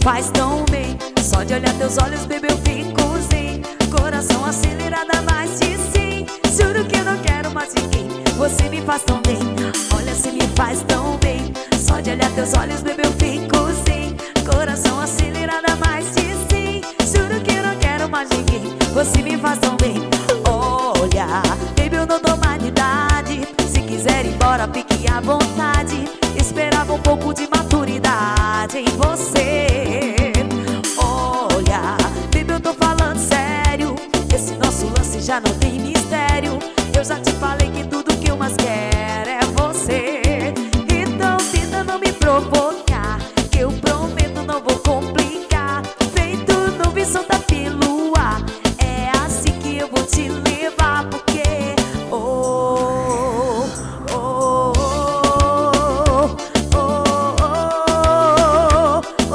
faz tão bem. Só de olhar teus olhos, bebê, eu fico zen. Coração acelerado a mais de 100. Juro que eu não quero mais ninguém. Você me faz tão bem. Olha, você me faz tão bem. Só de olhar teus olhos, bebê, eu fico zen. Coração acelerado a mais de 100. Juro que eu não quero mais ninguém. Você me faz tão bem. Olha, baby, eu não dou mais de idade. Se quiser ir embora, fique à vontade. Esperava um pouco de maturidade em você. Olha, baby, eu tô falando sério. Esse nosso lance já não tem mistério. Eu já te falei que tudo que eu mais quero é você. Então tenta não me provocar, que eu prometo não vou complicar. Feito nuvem solta pelo ar, é assim que eu vou te levar. Porque oh, oh, oh, oh, oh, oh,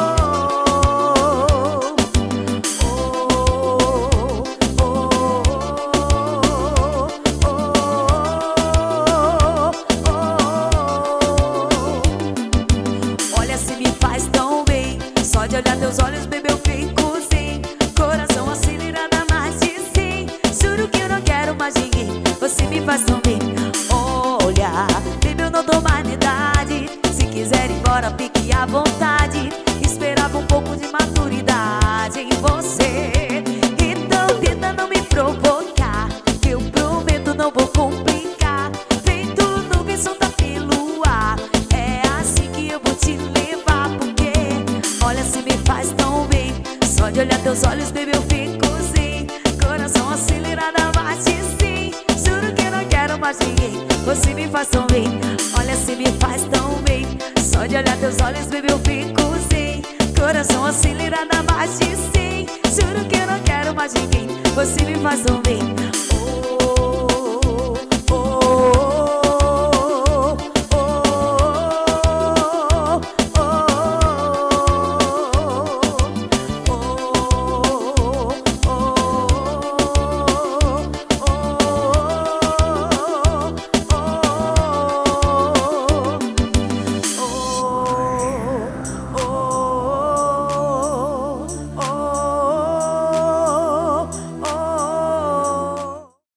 olha, se me faz tão bem. Só de olhar teus olhos, bebê, eu fico zen. Coração acelerado a mais de 100. Juro que eu não quero mais ninguém. Você me faz tão bem. Olha, bebê, eu não dou mais na idade. Se quiser ir embora, fique à vontade. Esperava um pouco de maturidade em você. Então tenta não me provocar, que eu prometo não vou complicar. Feito nuvem solta pelo ar, é assim que eu vou te levar. Porque olha, se me faz tão bem. Só de olhar teus olhos, bebê, eu fico zen. Coração acelerado a mais de 100. Juro que eu não quero mais ninguém. Você me faz tão bem. Olha, se me faz tão bem. Só de olhar teus olhos, bebê, eu fico zen. Coração acelerado a mais de 100. Juro que eu não quero mais ninguém. Você me faz tão bem.